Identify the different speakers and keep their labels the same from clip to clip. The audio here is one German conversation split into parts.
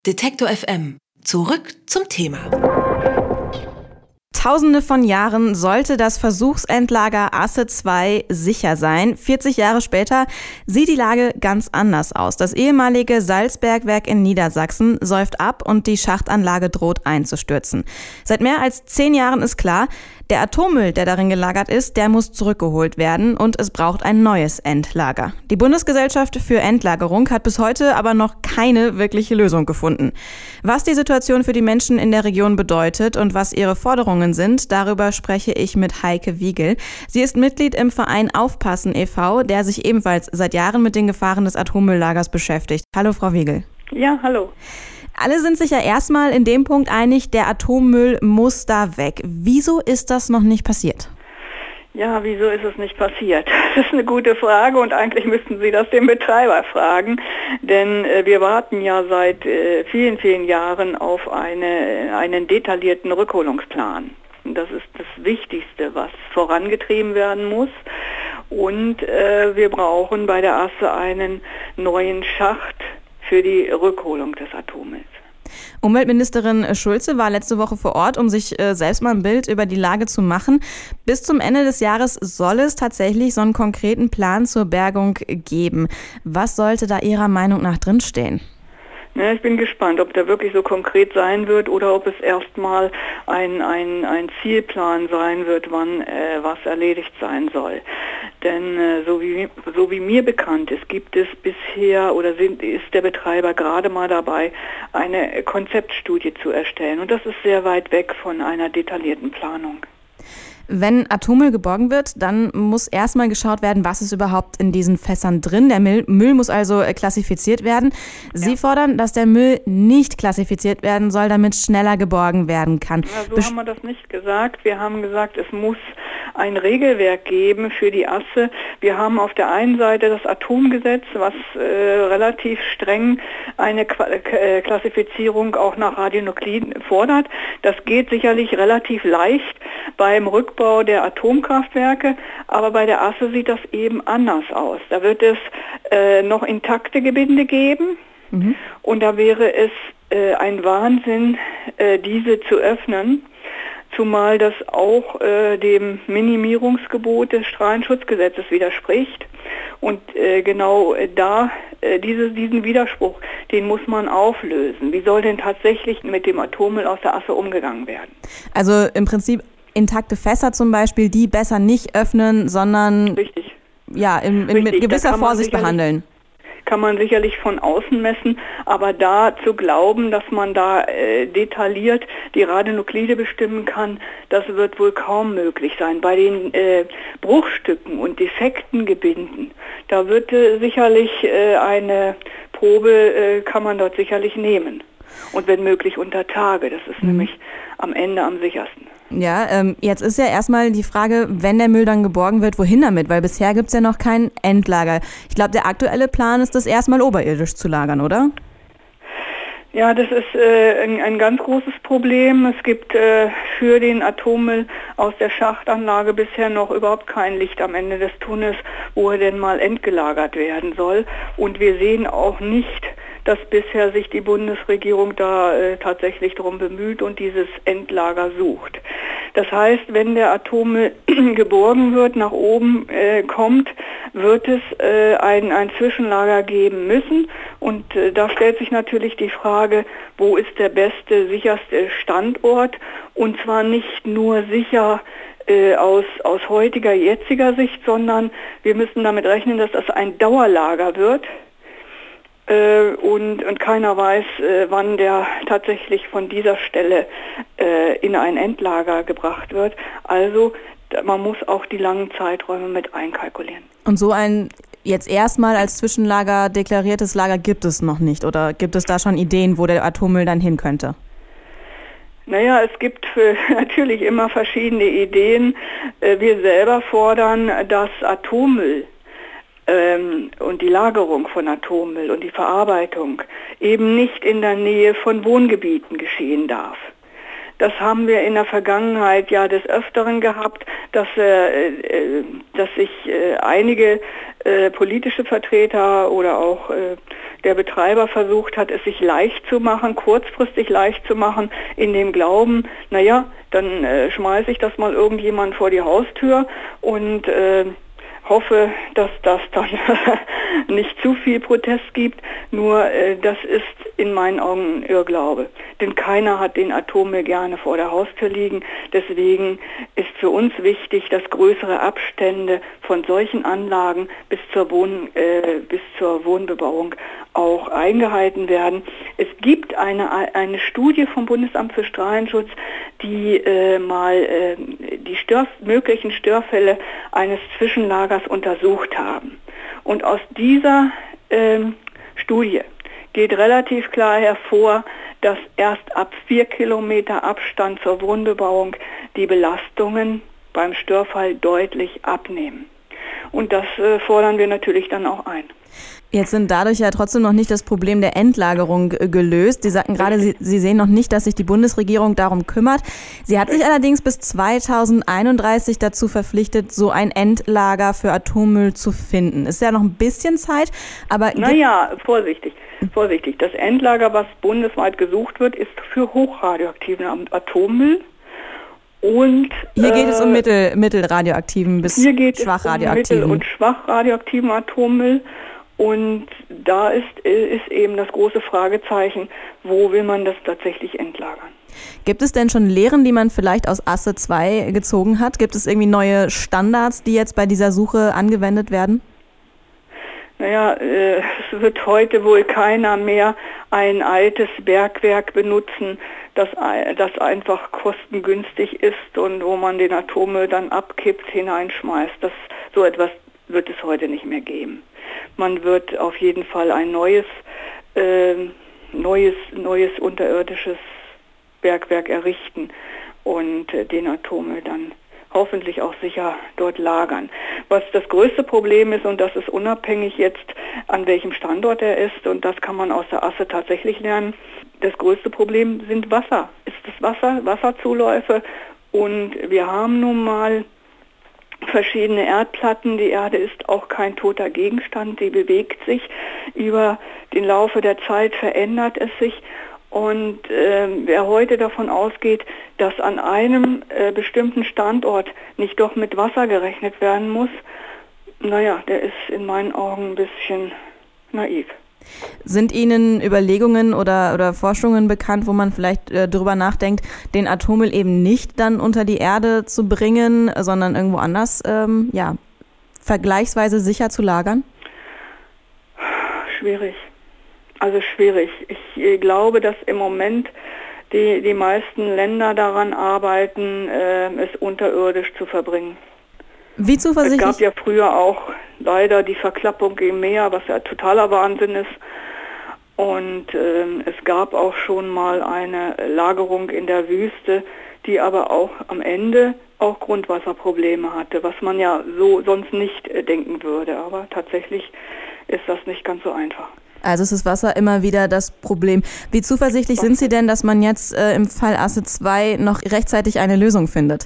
Speaker 1: Detektor FM. Zurück zum Thema.
Speaker 2: Tausende von Jahren sollte das Versuchsendlager Asse II sicher sein. 40 Jahre später sieht die Lage ganz anders aus. Das ehemalige Salzbergwerk in Niedersachsen säuft ab und die Schachtanlage droht einzustürzen. Seit mehr als 10 Jahren ist klar, der Atommüll, der darin gelagert ist, der muss zurückgeholt werden und es braucht ein neues Endlager. Die Bundesgesellschaft für Endlagerung hat bis heute aber noch keine wirkliche Lösung gefunden. Was die Situation für die Menschen in der Region bedeutet und was ihre Forderungen sind, darüber spreche ich mit Heike Wiegel. Sie ist Mitglied im Verein Aufpassen e.V., der sich ebenfalls seit Jahren mit den Gefahren des Atommülllagers beschäftigt. Hallo, Frau Wiegel.
Speaker 3: Ja, hallo.
Speaker 2: Alle sind sich ja erstmal in dem Punkt einig, der Atommüll muss da weg. Wieso ist das noch nicht passiert?
Speaker 3: Ja, wieso ist es nicht passiert? Das ist eine gute Frage und eigentlich müssten Sie das den Betreiber fragen, denn wir warten ja seit vielen, vielen Jahren auf einen detaillierten Rückholungsplan. Das ist das Wichtigste, was vorangetrieben werden muss. Und wir brauchen bei der Asse einen neuen Schacht für die Rückholung des Atommülls.
Speaker 2: Umweltministerin Schulze war letzte Woche vor Ort, um sich selbst mal ein Bild über die Lage zu machen. Bis zum Ende des Jahres soll es tatsächlich so einen konkreten Plan zur Bergung geben. Was sollte da Ihrer Meinung nach drinstehen?
Speaker 3: Ja, ich bin gespannt, ob der wirklich so konkret sein wird oder ob es erstmal ein Zielplan sein wird, wann was erledigt sein soll. Denn so wie mir bekannt ist, gibt es bisher ist der Betreiber gerade mal dabei, eine Konzeptstudie zu erstellen. Und das ist sehr weit weg von einer detaillierten Planung.
Speaker 2: Wenn Atommüll geborgen wird, dann muss erstmal geschaut werden, was ist überhaupt in diesen Fässern drin. Der Müll muss also klassifiziert werden. Sie fordern, dass der Müll nicht klassifiziert werden soll, damit schneller geborgen werden kann.
Speaker 3: Ja, so haben wir das nicht gesagt. Wir haben gesagt, es muss ein Regelwerk geben für die Asse. Wir haben auf der einen Seite das Atomgesetz, was relativ streng eine Klassifizierung auch nach Radionukliden fordert. Das geht sicherlich relativ leicht beim Rückbau der Atomkraftwerke, aber bei der Asse sieht das eben anders aus. Da wird es noch intakte Gebinde geben und da wäre es ein Wahnsinn, diese zu öffnen, zumal das auch dem Minimierungsgebot des Strahlenschutzgesetzes widerspricht. Und genau diesen Widerspruch, den muss man auflösen. Wie soll denn tatsächlich mit dem Atommüll aus der Asse umgegangen werden?
Speaker 2: Also im Prinzip intakte Fässer zum Beispiel, die besser nicht öffnen, sondern mit gewisser Vorsicht behandeln.
Speaker 3: Kann man sicherlich von außen messen, aber da zu glauben, dass man da detailliert die Radionuklide bestimmen kann, das wird wohl kaum möglich sein. Bei den Bruchstücken und defekten Gebinden, da wird sicherlich eine Probe, kann man dort sicherlich nehmen. Und wenn möglich unter Tage, das ist nämlich am Ende am sichersten.
Speaker 2: Ja, jetzt ist ja erstmal die Frage, wenn der Müll dann geborgen wird, wohin damit? Weil bisher gibt es ja noch kein Endlager. Ich glaube, der aktuelle Plan ist, das erstmal oberirdisch zu lagern, oder?
Speaker 3: Ja, das ist ein ganz großes Problem. Es gibt für den Atommüll aus der Schachtanlage bisher noch überhaupt kein Licht am Ende des Tunnels, wo er denn mal entgelagert werden soll. Und wir sehen auch nicht, dass bisher sich die Bundesregierung da tatsächlich darum bemüht und dieses Endlager sucht. Das heißt, wenn der Atommüll geborgen wird, nach oben kommt, wird es ein Zwischenlager geben müssen. Und da stellt sich natürlich die Frage, wo ist der beste, sicherste Standort? Und zwar nicht nur sicher aus jetziger Sicht, sondern wir müssen damit rechnen, dass das ein Dauerlager wird. Und keiner weiß, wann der tatsächlich von dieser Stelle in ein Endlager gebracht wird. Also man muss auch die langen Zeiträume mit einkalkulieren.
Speaker 2: Und so ein jetzt erstmal als Zwischenlager deklariertes Lager gibt es noch nicht? Oder gibt es da schon Ideen, wo der Atommüll dann hin könnte?
Speaker 3: Naja, es gibt natürlich immer verschiedene Ideen. Wir selber fordern, dass Atommüll und die Lagerung von Atommüll und die Verarbeitung eben nicht in der Nähe von Wohngebieten geschehen darf. Das haben wir in der Vergangenheit ja des Öfteren gehabt, dass sich einige politische Vertreter oder auch der Betreiber versucht hat, es sich leicht zu machen, kurzfristig leicht zu machen, in dem Glauben, naja, dann schmeiße ich das mal irgendjemand vor die Haustür und hoffe, dass das dann nicht zu viel Protest gibt. Nur das ist in meinen Augen ein Irrglaube. Denn keiner hat den Atommüll gerne vor der Haustür liegen. Deswegen ist für uns wichtig, dass größere Abstände von solchen Anlagen bis zur Wohnbebauung auch eingehalten werden. Es gibt eine Studie vom Bundesamt für Strahlenschutz, die die möglichen Störfälle eines Zwischenlagers untersucht haben. Und aus dieser Studie geht relativ klar hervor, dass erst ab 4 Kilometer Abstand zur Wohnbebauung die Belastungen beim Störfall deutlich abnehmen. Und das fordern wir natürlich dann auch ein.
Speaker 2: Jetzt sind dadurch ja trotzdem noch nicht das Problem der Endlagerung gelöst. Sie sagten gerade, Sie sehen noch nicht, dass sich die Bundesregierung darum kümmert. Sie hat sich allerdings bis 2031 dazu verpflichtet, so ein Endlager für Atommüll zu finden. Ist ja noch ein bisschen Zeit, aber...
Speaker 3: Naja, vorsichtig. Das Endlager, was bundesweit gesucht wird, ist für hochradioaktiven Atommüll. Und
Speaker 2: hier geht es um mittelradioaktiven bis schwachradioaktiven.
Speaker 3: Mittel- und schwachradioaktiven Atommüll. Und da ist eben das große Fragezeichen, wo will man das tatsächlich entlagern?
Speaker 2: Gibt es denn schon Lehren, die man vielleicht aus Asse 2 gezogen hat? Gibt es irgendwie neue Standards, die jetzt bei dieser Suche angewendet werden?
Speaker 3: Naja, es wird heute wohl keiner mehr ein altes Bergwerk benutzen, das einfach kostengünstig ist und wo man den Atommüll dann abkippt, hineinschmeißt. So etwas wird es heute nicht mehr geben. Man wird auf jeden Fall ein neues unterirdisches Bergwerk errichten und den Atommüll dann hoffentlich auch sicher dort lagern. Was das größte Problem ist, und das ist unabhängig jetzt, an welchem Standort er ist, und das kann man aus der Asse tatsächlich lernen, das größte Problem sind Wasserzuläufe, und wir haben nun mal verschiedene Erdplatten. Die Erde ist auch kein toter Gegenstand, die bewegt sich. Über den Laufe der Zeit verändert es sich. Und wer heute davon ausgeht, dass an einem bestimmten Standort nicht doch mit Wasser gerechnet werden muss, naja, der ist in meinen Augen ein bisschen naiv.
Speaker 2: Sind Ihnen Überlegungen oder Forschungen bekannt, wo man vielleicht drüber nachdenkt, den Atommüll eben nicht dann unter die Erde zu bringen, sondern irgendwo anders vergleichsweise sicher zu lagern?
Speaker 3: Schwierig. Ich glaube, dass im Moment die meisten Länder daran arbeiten, es unterirdisch zu verbringen.
Speaker 2: Wie zuversichtlich?
Speaker 3: Es gab ja früher auch leider die Verklappung im Meer, was ja totaler Wahnsinn ist. Und es gab auch schon mal eine Lagerung in der Wüste, die aber auch am Ende auch Grundwasserprobleme hatte, was man ja so sonst nicht denken würde. Aber tatsächlich ist das nicht ganz so einfach.
Speaker 2: Also ist das Wasser immer wieder das Problem. Wie zuversichtlich sind Sie denn, dass man jetzt im Fall Asse 2 noch rechtzeitig eine Lösung findet?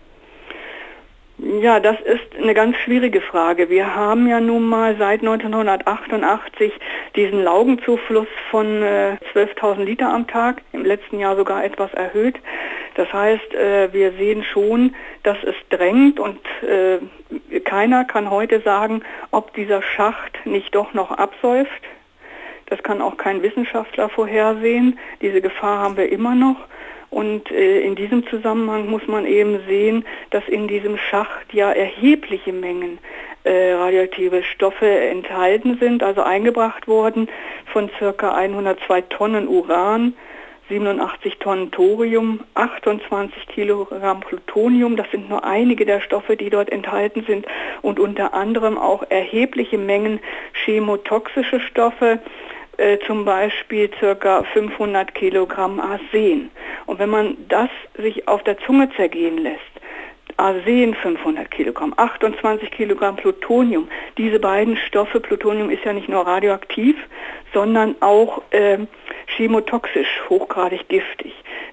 Speaker 3: Ja, das ist eine ganz schwierige Frage. Wir haben ja nun mal seit 1988 diesen Laugenzufluss von 12.000 Liter am Tag, im letzten Jahr sogar etwas erhöht. Das heißt, wir sehen schon, dass es drängt, und keiner kann heute sagen, ob dieser Schacht nicht doch noch absäuft. Das kann auch kein Wissenschaftler vorhersehen. Diese Gefahr haben wir immer noch. Und in diesem Zusammenhang muss man eben sehen, dass in diesem Schacht ja erhebliche Mengen radioaktive Stoffe enthalten sind, also eingebracht worden von ca. 102 Tonnen Uran, 87 Tonnen Thorium, 28 Kilogramm Plutonium. Das sind nur einige der Stoffe, die dort enthalten sind, und unter anderem auch erhebliche Mengen chemotoxische Stoffe, zum Beispiel ca. 500 Kilogramm Arsen. Und wenn man das sich auf der Zunge zergehen lässt, Arsen 500 Kilogramm, 28 Kilogramm Plutonium, diese beiden Stoffe, Plutonium ist ja nicht nur radioaktiv, sondern auch chemotoxisch, hochgradig giftig.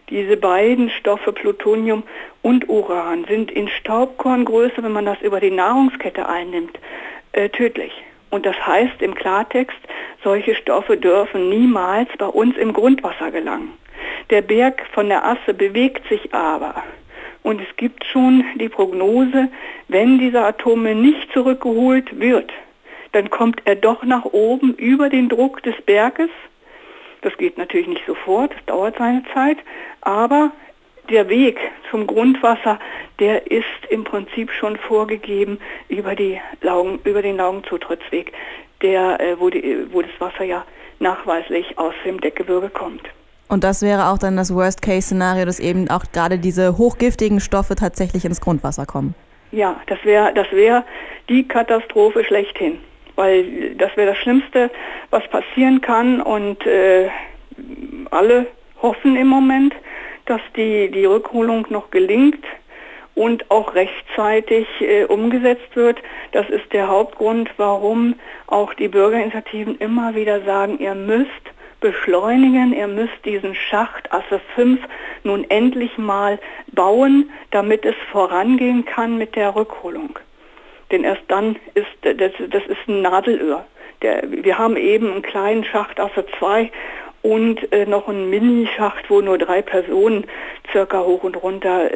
Speaker 3: Diese beiden Stoffe, Plutonium und Uran, sind in Staubkorngröße, wenn man das über die Nahrungskette einnimmt, tödlich. Und das heißt im Klartext, solche Stoffe dürfen niemals bei uns im Grundwasser gelangen. Der Berg von der Asse bewegt sich aber. Und es gibt schon die Prognose, wenn dieser Atommüll nicht zurückgeholt wird, dann kommt er doch nach oben über den Druck des Berges. Das geht natürlich nicht sofort, das dauert seine Zeit, aber der Weg zum Grundwasser, der ist im Prinzip schon vorgegeben über den Laugenzutrittsweg, wo das Wasser ja nachweislich aus dem Deckgebirge kommt.
Speaker 2: Und das wäre auch dann das Worst-Case-Szenario, dass eben auch gerade diese hochgiftigen Stoffe tatsächlich ins Grundwasser kommen?
Speaker 3: Ja, das wäre die Katastrophe schlechthin, weil das wäre das Schlimmste, was passieren kann, und alle hoffen im Moment, dass die Rückholung noch gelingt und auch rechtzeitig umgesetzt wird. Das ist der Hauptgrund, warum auch die Bürgerinitiativen immer wieder sagen, ihr müsst beschleunigen, ihr müsst diesen Schacht Asse 5 nun endlich mal bauen, damit es vorangehen kann mit der Rückholung. Denn erst dann ist das ist ein Nadelöhr. Wir haben eben einen kleinen Schacht Asse 2 und noch einen Minischacht, wo nur 3 Personen circa hoch und runter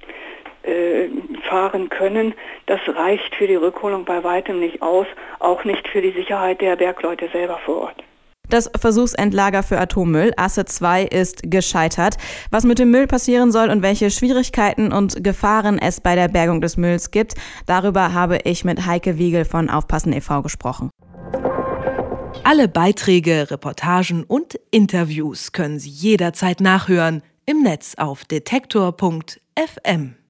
Speaker 3: fahren können. Das reicht für die Rückholung bei weitem nicht aus, auch nicht für die Sicherheit der Bergleute selber vor Ort.
Speaker 2: Das Versuchsendlager für Atommüll Asse 2 ist gescheitert. Was mit dem Müll passieren soll und welche Schwierigkeiten und Gefahren es bei der Bergung des Mülls gibt, darüber habe ich mit Heike Wiegel von Aufpassen e.V. gesprochen.
Speaker 1: Alle Beiträge, Reportagen und Interviews können Sie jederzeit nachhören im Netz auf detektor.fm.